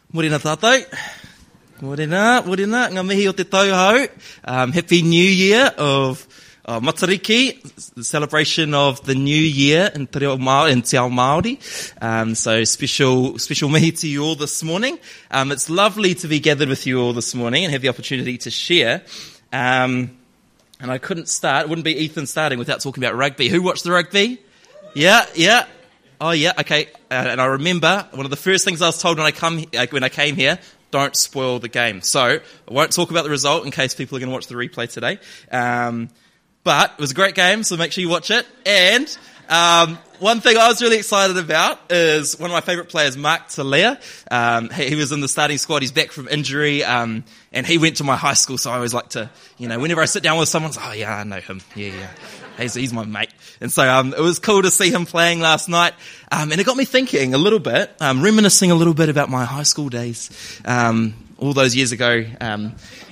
Morena tātou. Morena. Ngā mihi o te tauhou. Happy New Year of Matariki, the celebration of the new year in Te Reo Māori, in Te Ao Māori. So special mihi to you all this morning. It's lovely to be gathered with you all this morning and have the opportunity to share. And I couldn't start, it wouldn't be Ethan starting without talking about rugby. Who watched the rugby? Yeah. Oh yeah, okay. And I remember one of the first things I was told when I came here, don't spoil the game. So I won't talk about the result in case people are going to watch the replay today. But it was a great game, so make sure you watch it. And one thing I was really excited about is one of my favourite players, Mark Talea. He was in the starting squad. He's back from injury, and he went to my high school. So I always like to, whenever I sit down with someone, I I know him. Yeah. He's my mate. And so it was cool to see him playing last night. And it got me thinking a little bit, reminiscing a little bit about my high school days, all those years ago. And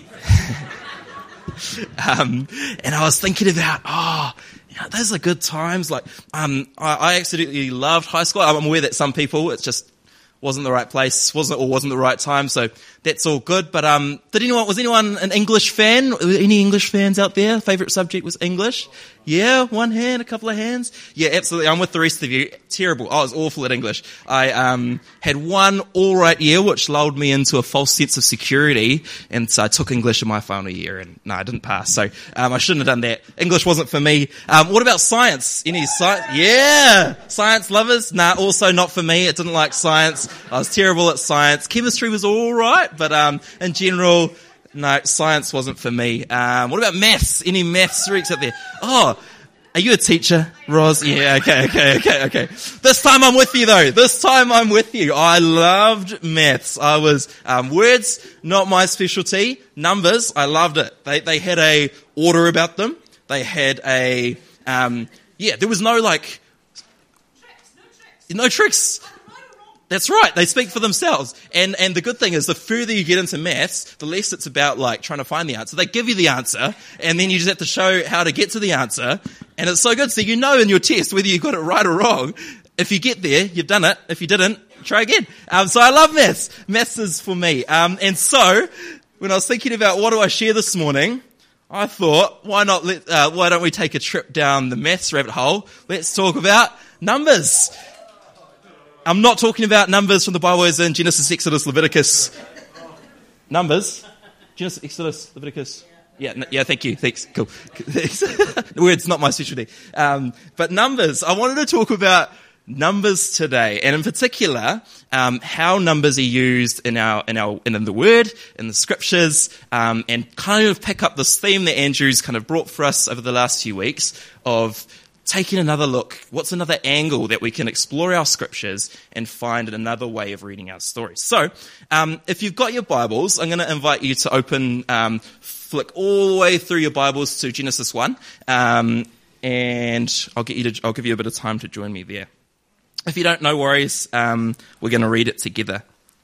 I was thinking about, those are good times. Like, I absolutely loved high school. I'm aware that some people, it just wasn't the right place, wasn't the right time. So that's all good. But, was anyone an English fan? Any English fans out there? Favorite subject was English? Yeah, one hand, a couple of hands. Yeah, absolutely. I'm with the rest of you. Terrible. I was awful at English. I had one all right year, which lulled me into a false sense of security, and so I took English in my final year, and no, I didn't pass. So I shouldn't have done that. English wasn't for me. What about science? Any science? Yeah, science lovers? Nah, also not for me. I didn't like science. I was terrible at science. Chemistry was all right, but in general, no, science wasn't for me. What about maths? Any maths freaks out there? Oh, are you a teacher, Roz? Yeah, okay. This time I'm with you though. I loved maths. I was, words, not my specialty. Numbers, I loved it. They had a order about them. They had a, there was no no tricks. That's right. They speak for themselves. And the good thing is the further you get into maths, the less it's about trying to find the answer. They give you the answer and then you just have to show how to get to the answer. And it's so good. So in your test whether you got it right or wrong. If you get there, you've done it. If you didn't, try again. So I love maths. Maths is for me. And so when I was thinking about what do I share this morning, I thought, why don't we take a trip down the maths rabbit hole? Let's talk about numbers. I'm not talking about numbers from the Bible as in Genesis, Exodus, Leviticus. Numbers. Genesis, Exodus, Leviticus. Yeah, thank you. Thanks. Cool. The word's not my specialty. But numbers. I wanted to talk about numbers today, and in particular, how numbers are used in the Word, in the Scriptures, and kind of pick up this theme that Andrew's kind of brought for us over the last few weeks of taking another look. What's another angle that we can explore our scriptures and find another way of reading our stories? So, if you've got your Bibles, I'm going to invite you to flick all the way through your Bibles to Genesis 1, and I'll give you a bit of time to join me there. If you don't, no worries. We're going to read it together.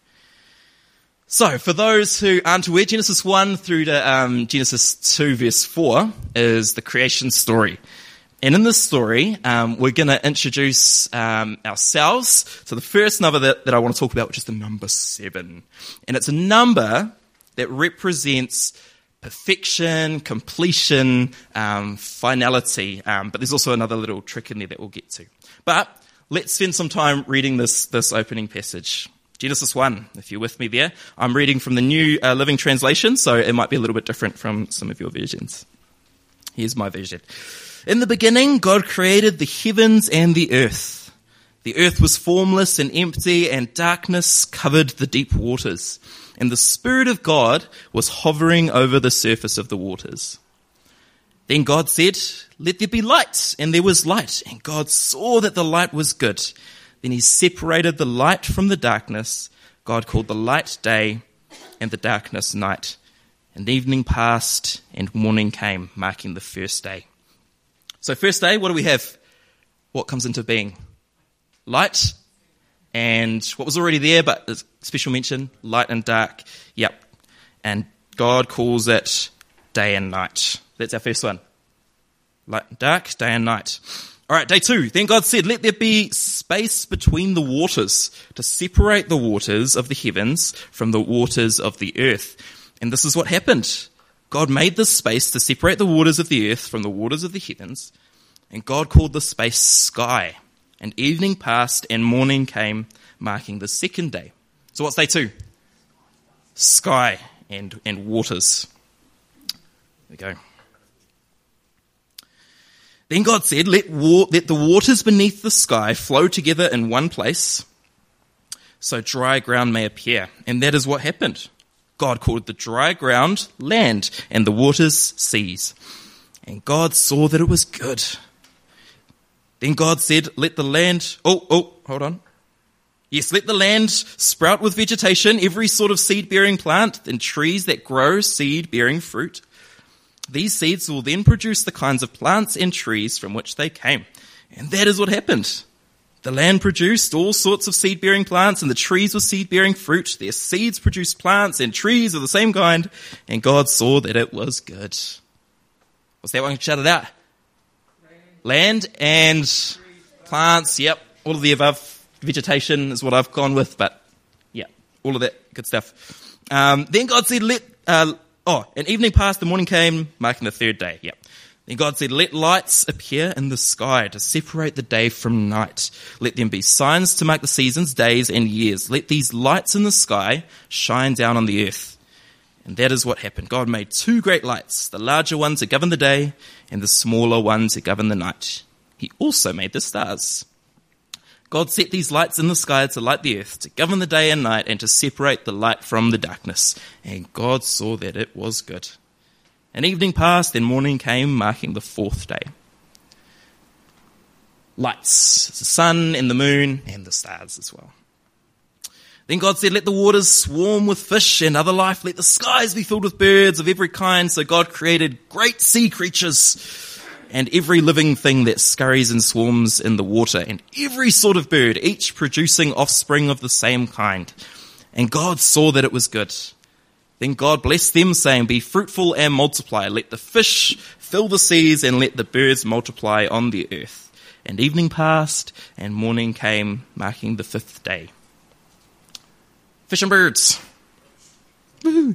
So, for those who aren't aware, Genesis 1 through to Genesis 2 verse 4 is the creation story. And in this story, we're going to introduce ourselves to the first number that I want to talk about, which is the number 7. And it's a number that represents perfection, completion, finality. But there's also another little trick in there that we'll get to. But let's spend some time reading this opening passage. Genesis 1, if you're with me there. I'm reading from the New Living Translation, so it might be a little bit different from some of your versions. Here's my version. In the beginning, God created the heavens and the earth. The earth was formless and empty, and darkness covered the deep waters. And the Spirit of God was hovering over the surface of the waters. Then God said, "Let there be light," and there was light. And God saw that the light was good. Then he separated the light from the darkness. God called the light day and the darkness night. And evening passed and morning came, marking the first day. So first day, what do we have? What comes into being? Light. And what was already there, but a special mention, light and dark. Yep. And God calls it day and night. That's our first one. Light and dark, day and night. All right, day 2. Then God said, let there be space between the waters to separate the waters of the heavens from the waters of the earth. And this is what happened. God made this space to separate the waters of the earth from the waters of the heavens. And God called the space sky. And evening passed and morning came, marking the second day. So what's day 2? Sky and waters. There we go. Then God said, let the waters beneath the sky flow together in one place, so dry ground may appear. And that is what happened. God called the dry ground land, and the waters seas. And God saw that it was good. Then God said, let the land... hold on. Yes, let the land sprout with vegetation, every sort of seed-bearing plant, and trees that grow seed-bearing fruit. These seeds will then produce the kinds of plants and trees from which they came. And that is what happened. The land produced all sorts of seed-bearing plants, and the trees with seed-bearing fruit. Their seeds produced plants and trees of the same kind, and God saw that it was good. What's that one? Shout it out. Land and plants, yep, all of the above. Vegetation is what I've gone with, but yeah, all of that good stuff. Then God said, and evening passed, the morning came, marking the third day. Yep. Then God said, let lights appear in the sky to separate the day from night. Let them be signs to mark the seasons, days, and years. Let these lights in the sky shine down on the earth. And that is what happened. God made 2 great lights, the larger one to govern the day and the smaller one to govern the night. He also made the stars. God set these lights in the sky to light the earth, to govern the day and night, and to separate the light from the darkness. And God saw that it was good. And evening passed, and morning came, marking the 4th day. Lights, the sun and the moon and the stars as well. Then God said, let the waters swarm with fish and other life. Let the skies be filled with birds of every kind. So God created great sea creatures and every living thing that scurries and swarms in the water, and every sort of bird, each producing offspring of the same kind. And God saw that it was good. Then God blessed them, saying, be fruitful and multiply. Let the fish fill the seas, and let the birds multiply on the earth. And evening passed, and morning came, marking the 5th day. Fish and birds. Woo-hoo.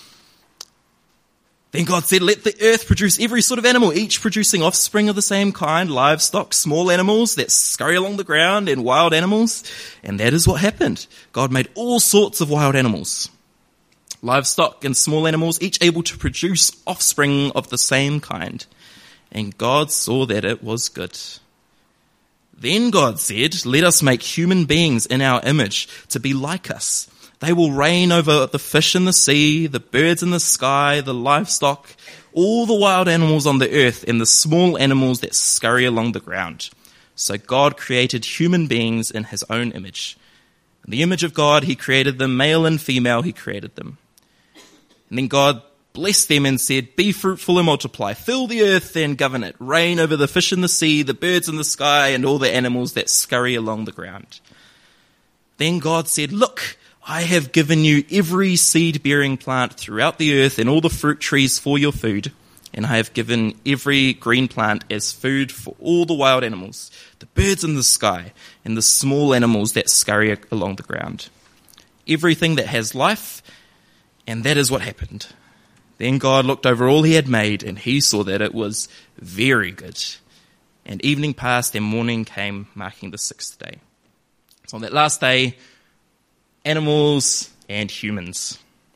Then God said, let the earth produce every sort of animal, each producing offspring of the same kind, livestock, small animals that scurry along the ground, and wild animals. And that is what happened. God made all sorts of wild animals, livestock and small animals, each able to produce offspring of the same kind. And God saw that it was good. Then God said, let us make human beings in our image to be like us. They will reign over the fish in the sea, the birds in the sky, the livestock, all the wild animals on the earth, and the small animals that scurry along the ground. So God created human beings in his own image. In the image of God, he created them, male and female, he created them. And then God blessed them and said, be fruitful and multiply, fill the earth and govern it, reign over the fish in the sea, the birds in the sky, and all the animals that scurry along the ground. Then God said, look, I have given you every seed-bearing plant throughout the earth and all the fruit trees for your food, and I have given every green plant as food for all the wild animals, the birds in the sky, and the small animals that scurry along the ground. Everything that has life, and that is what happened. Then God looked over all he had made, and he saw that it was very good. And evening passed, and morning came, marking the 6th day. So on that last day, animals and humans.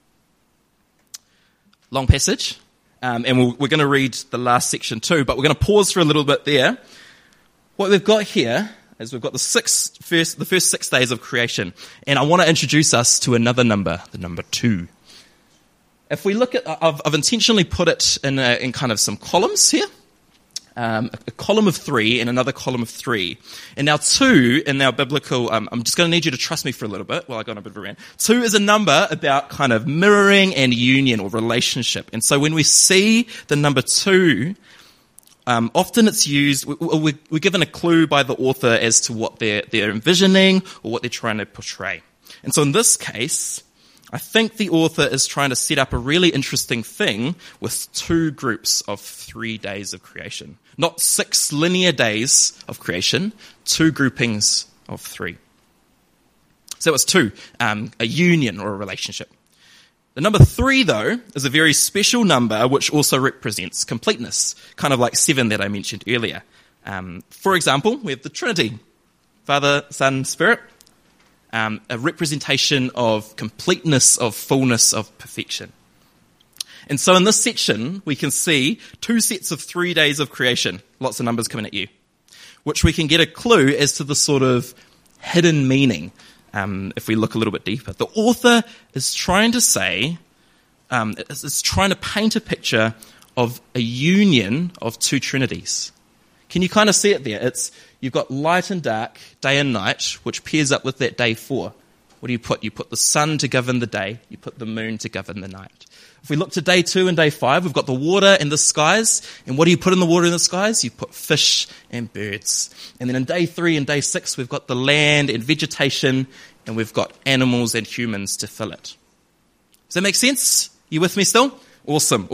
Long passage, and we're going to read the last section too, but we're going to pause for a little bit there. What we've got here is we've got the first 6 days of creation, and I want to introduce us to another number, the number 2. If we look at, I've intentionally put it in kind of some columns here. A column of 3 and another column of 3. And now 2 in our biblical, I'm just going to need you to trust me for a little bit while I go on a bit of a rant. 2 is a number about kind of mirroring and union or relationship. And so when we see the number 2, often it's used, we're given a clue by the author as to what they're envisioning or what they're trying to portray. And so in this case, I think the author is trying to set up a really interesting thing with 2 groups of 3 days of creation. Not 6 linear days of creation, 2 groupings of 3. So it was 2, a union or a relationship. The number 3, though, is a very special number which also represents completeness, kind of like 7 that I mentioned earlier. For example, we have the Trinity, Father, Son, Spirit, a representation of completeness, of fullness, of perfection. And so in this section, we can see 2 sets of 3 days of creation, lots of numbers coming at you, which we can get a clue as to the sort of hidden meaning if we look a little bit deeper. The author is trying to say, is trying to paint a picture of a union of 2 trinities. Can you kind of see it there? You've got light and dark, day and night, which pairs up with that day 4. What do you put? You put the sun to govern the day. You put the moon to govern the night. If we look to day 2 and day 5, we've got the water and the skies. And what do you put in the water and the skies? You put fish and birds. And then in day 3 and day 6, we've got the land and vegetation, and we've got animals and humans to fill it. Does that make sense? You with me still? Awesome.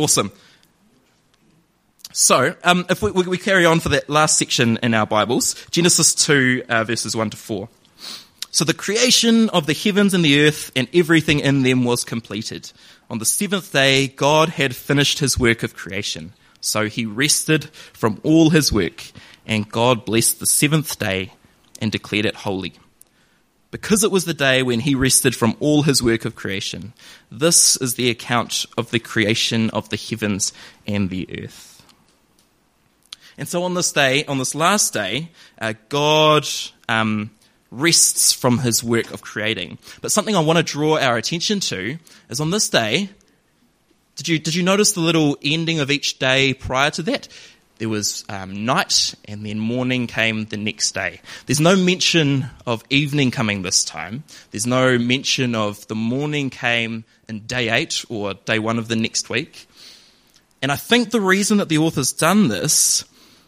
So, if we carry on for that last section in our Bibles, Genesis 2, verses 1 to 4. So the creation of the heavens and the earth and everything in them was completed. On the 7th day, God had finished his work of creation. So he rested from all his work, and God blessed the 7th day and declared it holy, because it was the day when he rested from all his work of creation. This is the account of the creation of the heavens and the earth. And so on this day, on this last day, God rests from his work of creating. But something I want to draw our attention to is on this day, did you notice the little ending of each day prior to that? There was night, and then morning came the next day. There's no mention of evening coming this time. There's no mention of the morning came in day 8 or day 1 of the next week. And I think the reason that the author's done this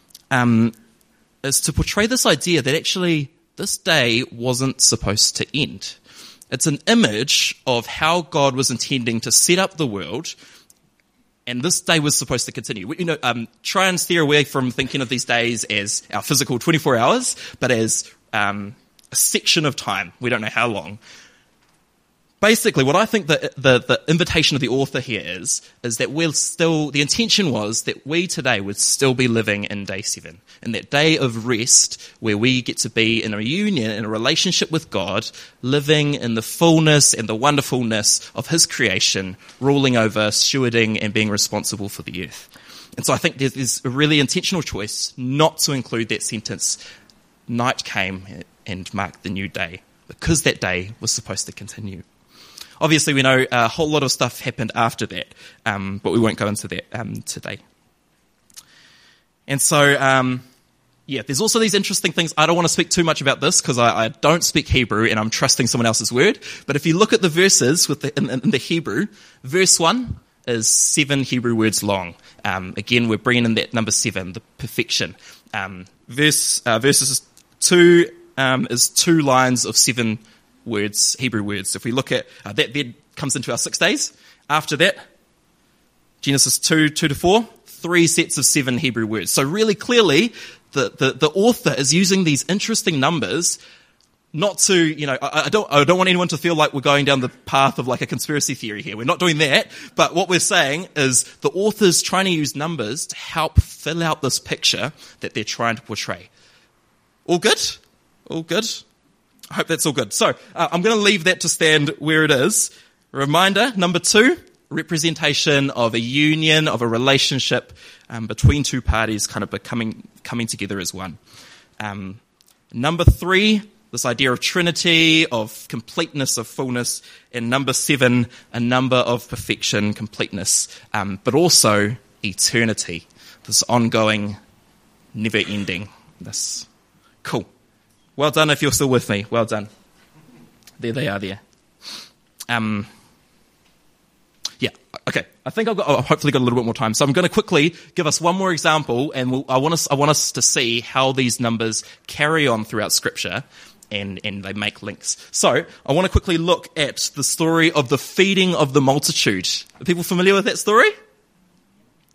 is to portray this idea that actually this day wasn't supposed to end. It's an image of how God was intending to set up the world, and this day was supposed to continue. Try and steer away from thinking of these days as our physical 24 hours, but as a section of time. We don't know how long. Basically, what I think the invitation of the author here is that the intention was that we today would still be living in day 7, in that day of rest where we get to be in a union, in a relationship with God, living in the fullness and the wonderfulness of his creation, ruling over, stewarding, and being responsible for the earth. And so I think there's a really intentional choice not to include that sentence, night came and marked the new day, because that day was supposed to continue. Obviously, we know a whole lot of stuff happened after that, but we won't go into that today. And so, there's also these interesting things. I don't want to speak too much about this because I don't speak Hebrew and I'm trusting someone else's word. But if you look at the verses in the Hebrew, verse 1 is 7 Hebrew words long. Again, we're bringing in that number 7, the perfection. Verses 2 is 2 lines of 7 words, Hebrew words. If we look at that, then comes into our 6 days. After that, Genesis 2 to 4, 3 sets of 7 Hebrew words. So really clearly, the author is using these interesting numbers not to, I don't want anyone to feel like we're going down the path of like a conspiracy theory here. We're not doing that. But what we're saying is the author's trying to use numbers to help fill out this picture that they're trying to portray. All good? All good? I hope that's all good. So I'm going to leave that to stand where it is. Reminder, number 2, representation of a union, of a relationship between 2 parties kind of coming together as one. Number 3, this idea of Trinity, of completeness, of fullness. And number 7, a number of perfection, completeness, but also eternity, this ongoing, never-ending. This cool. Well done if you're still with me. Well done. There they are there. Okay. I think I've hopefully got a little bit more time. So I'm going to quickly give us one more example, and I want us to see how these numbers carry on throughout Scripture, and they make links. So I want to quickly look at the story of the feeding of the multitude. Are people familiar with that story?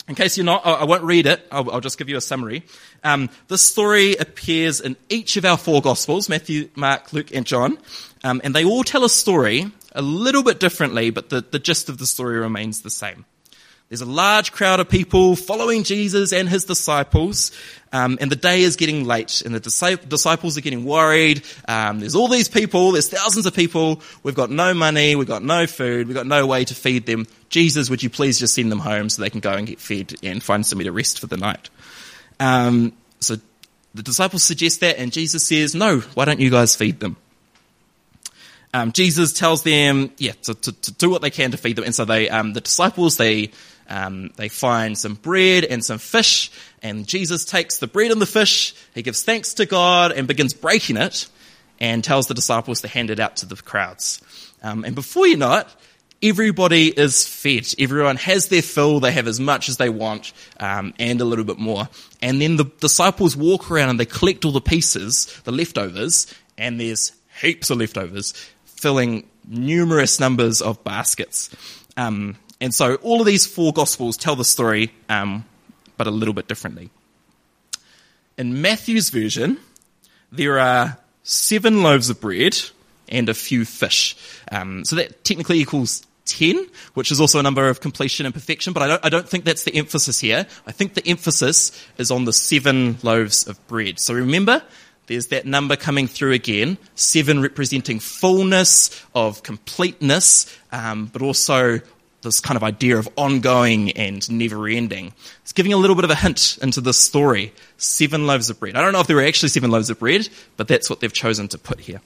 In case you're not, I won't read it. I'll just give you a summary. This story appears in each of our 4 Gospels, Matthew, Mark, Luke, and John. And they all tell a story a little bit differently, but the gist of the story remains the same. There's a large crowd of people following Jesus and his disciples, and the day is getting late, and the disciples are getting worried. There's all these people, there's thousands of people, we've got no money, we've got no food, we've got no way to feed them. Jesus, would you please just send them home so they can go and get fed and find somewhere to rest for the night? So the disciples suggest that, and Jesus says, no, why don't you guys feed them? Jesus tells them, to do what they can to feed them. And so the disciples, they find some bread and some fish, and Jesus takes the bread and the fish, he gives thanks to God and begins breaking it, and tells the disciples to hand it out to the crowds. And before you know it, everybody is fed. Everyone has their fill, they have as much as they want, and a little bit more. And then the disciples walk around and they collect all the pieces, the leftovers, and there's heaps of leftovers, filling numerous numbers of baskets. And so all of these 4 Gospels tell the story, but a little bit differently. In Matthew's version, there are 7 loaves of bread and a few fish. So that technically equals 10, which is also a number of completion and perfection, but I don't think that's the emphasis here. I think the emphasis is on the 7 loaves of bread. So remember, there's that number coming through again, 7 representing fullness, of completeness, but also this kind of idea of ongoing and never-ending. It's giving a little bit of a hint into this story. 7 loaves of bread. I don't know if there were actually 7 loaves of bread, but that's what they've chosen to put here.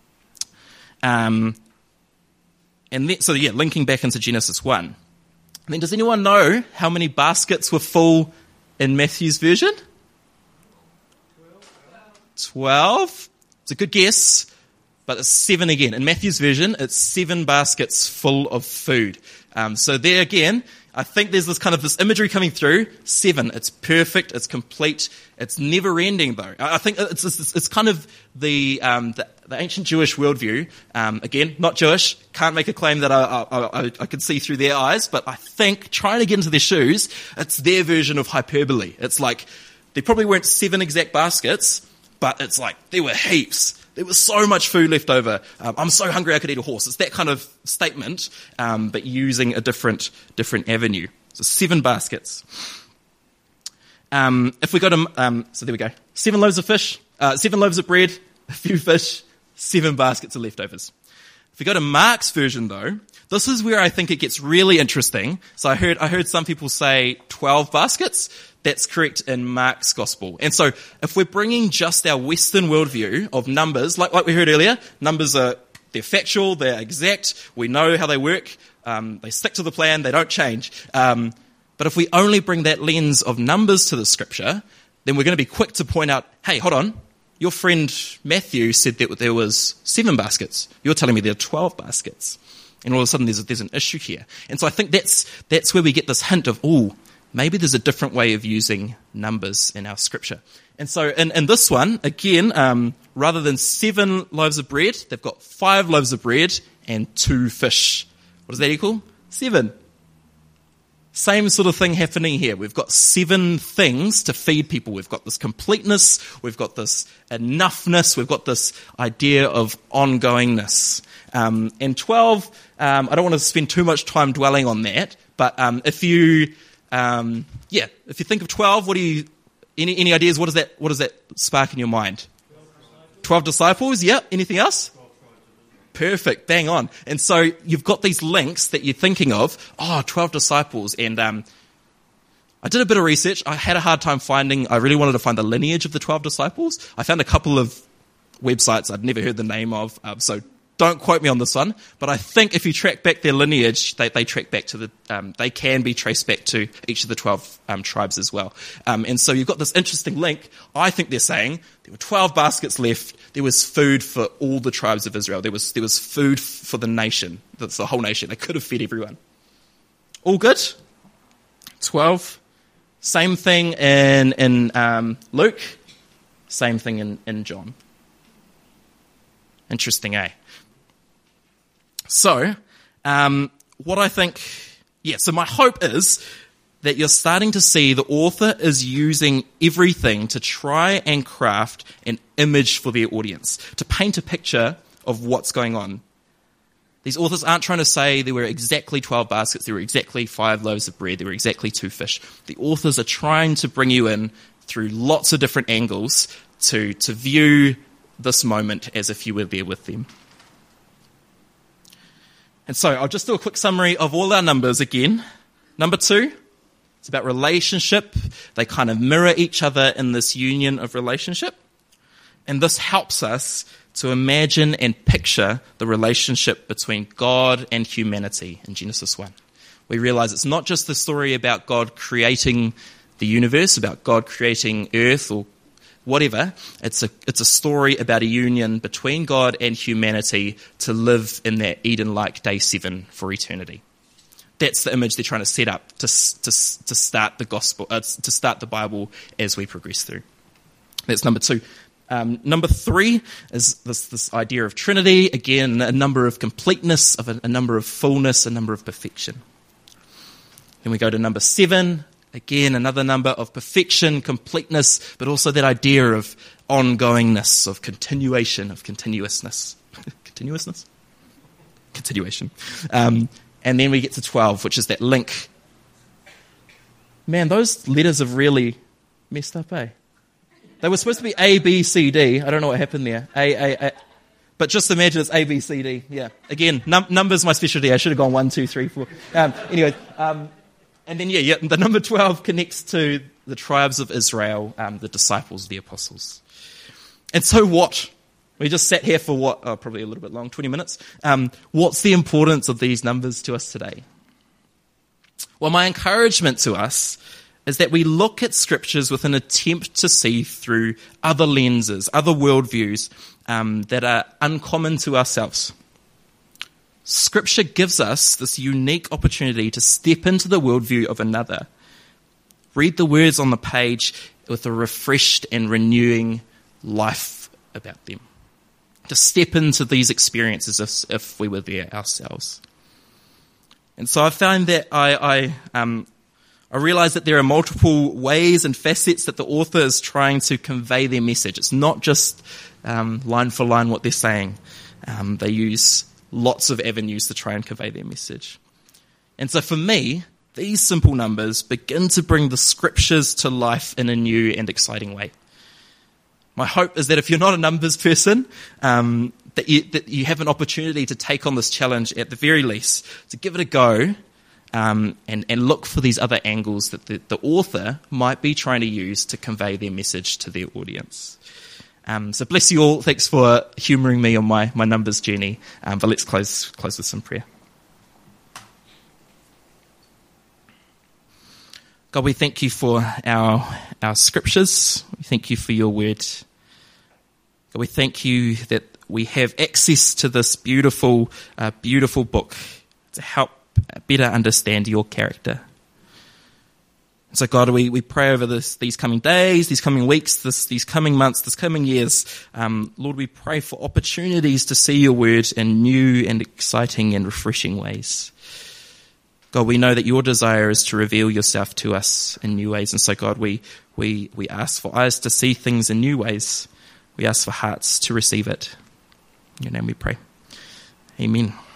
Linking back into Genesis 1. And then does anyone know how many baskets were full in Matthew's version? 12. It's a good guess, but it's 7 again. In Matthew's version, it's 7 baskets full of food. So there again, I think there's this imagery coming through. 7, it's perfect, it's complete, it's never ending though. I think it's kind of the ancient Jewish worldview. Again, not Jewish, can't make a claim that I could see through their eyes, but I think trying to get into their shoes, it's their version of hyperbole. It's like, there probably weren't 7 exact baskets, but it's like, there were heaps. There was so much food left over. I'm so hungry I could eat a horse. It's that kind of statement, but using a different avenue. So 7 baskets. If we go to, so there we go. 7 loaves of fish, 7 loaves of bread, a few fish, 7 baskets of leftovers. If we go to Mark's version though, this is where I think it gets really interesting. So I heard some people say 12 baskets. That's correct in Mark's Gospel. And so if we're bringing just our Western worldview of numbers, like we heard earlier, numbers they're factual, they're exact, we know how they work, they stick to the plan, they don't change. But if we only bring that lens of numbers to the scripture, then we're going to be quick to point out, hey, hold on, your friend Matthew said that there was 7 baskets. You're telling me there are 12 baskets. And all of a sudden there's an issue here. And so I think that's where we get this hint of, maybe there's a different way of using numbers in our scripture. And so in this one, again, rather than 7 loaves of bread, they've got 5 loaves of bread and 2 fish. What does that equal? 7. Same sort of thing happening here. We've got 7 things to feed people. We've got this completeness, we've got this enoughness, we've got this idea of ongoingness. And 12, I don't want to spend too much time dwelling on that, but if you think of 12, any ideas? What does that spark in your mind? 12 disciples. Yeah. Anything else? Perfect. Bang on. And so you've got these links that you're thinking of. 12 disciples. And I did a bit of research. I had a hard time I really wanted to find the lineage of the 12 disciples. I found a couple of websites I'd never heard the name of. So don't quote me on this one, but I think if you track back their lineage, they track back to they can be traced back to each of the 12 tribes as well. And so you've got this interesting link. I think they're saying there were 12 baskets left. There was food for all the tribes of Israel. There was food for the nation. That's the whole nation. They could have fed everyone. All good? 12. Same thing in Luke. Same thing in John. Interesting, eh? So, what I think, so my hope is that you're starting to see the author is using everything to try and craft an image for their audience, to paint a picture of what's going on. These authors aren't trying to say there were exactly 12 baskets, there were exactly 5 loaves of bread, there were exactly 2 fish. The authors are trying to bring you in through lots of different angles to view this moment as if you were there with them. And so I'll just do a quick summary of all our numbers again. Number 2. It's about relationship. They kind of mirror each other in this union of relationship. And this helps us to imagine and picture the relationship between God and humanity in Genesis 1. We realize it's not just the story about God creating the universe, about God creating earth or whatever. It's a story about a union between God and humanity to live in that Eden-like day 7 for eternity. That's the image they're trying to set up to start the gospel, to start the Bible as we progress through. That's number 2. Number 3 is this idea of Trinity. Again, a number of completeness, of a number of fullness, a number of perfection. Then we go to number 7. Again, another number of perfection, completeness, but also that idea of ongoingness, of continuation, of continuousness. Continuousness? Continuation. And then we get to 12, which is that link. Man, those letters have really messed up, eh? They were supposed to be A, B, C, D. I don't know what happened there. A. But just imagine it's A, B, C, D. Yeah. Again, numbers my specialty. I should have gone 1, 2, 3, 4. Anyway, and then, the number 12 connects to the tribes of Israel, the disciples, the apostles. And so what? We just sat here for what? Oh, probably a little bit long, 20 minutes. What's the importance of these numbers to us today? Well, my encouragement to us is that we look at scriptures with an attempt to see through other lenses, other worldviews that are uncommon to ourselves. Scripture gives us this unique opportunity to step into the worldview of another, read the words on the page with a refreshed and renewing life about them, to step into these experiences as if we were there ourselves. And so I found that I realize that there are multiple ways and facets that the author is trying to convey their message. It's not just line for line what they're saying. They use lots of avenues to try and convey their message. And so for me, these simple numbers begin to bring the scriptures to life in a new and exciting way. My hope is that if you're not a numbers person, that you have an opportunity to take on this challenge at the very least, to give it a go, and look for these other angles that the author might be trying to use to convey their message to their audience. So bless you all. Thanks for humouring me on my numbers journey. But let's close with some prayer. God, we thank you for our scriptures. We thank you for your word. God, we thank you that we have access to this beautiful, beautiful book to help better understand your character. So God, we pray over these coming days, these coming weeks, these coming months, this coming years. Lord, we pray for opportunities to see your word in new and exciting and refreshing ways. God, we know that your desire is to reveal yourself to us in new ways. And so God, we ask for eyes to see things in new ways. We ask for hearts to receive it. In your name we pray. Amen.